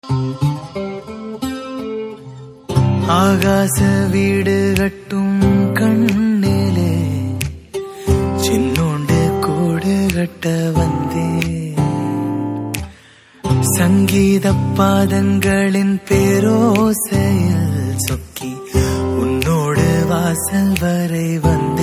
ஆகாச வீடு கட்டும் கண்ணிலே சின்னோண்டு கூடு கட்ட வந்தே சங்கீத பாதங்களின் பேரோசையில் சொக்கி உன்னோடு வாசல் வரை வந்தே